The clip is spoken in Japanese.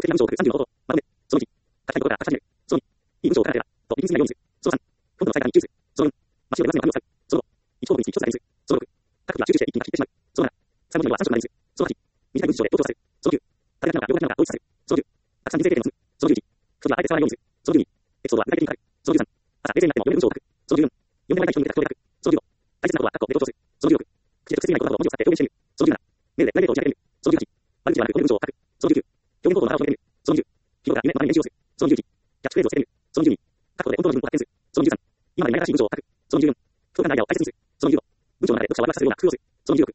的な文章を書く30の方法。まとめ。その1。書きたいことから書き始める。その2。いい文章を書かなければ、と一日に4にする。その3。今度の最短に注意する。その4。街を目指すには何を使う。その5。一方文につき一つにする。その6。書くときは集中して一気に書き切ってしまう。その7。3文字には3色にする。その8。短い文章で強調させる。その9。縦書きなのか両書きなのか統一させる。その10。たくさん人生経験を積む。その11。一つはあえて使わないようにする。その12。エピソードは具体的に書く。その13。朝冷静になっても読める文章を書く。その14。読んでもらいたい人に向けて書く。その15。大切なことは過去で強調する。その16。口で直接言えない言葉を文字を使って表現してみる。その17。メールでプライベートを打ち明けてみる。その18。毎日はなくこの文章を書く。その19。表現行動の腹を決めてみる。その20。日頃から夢のままに練習をする。その21。キャッチフレーズをつけてみる。その22。過去で本当の自分を発見する。その23。今までにないらしい文章を書く。その24。不当なアイデアを大切にする。その25。文章の中で読者をワクワクさせるような工夫をする。その26。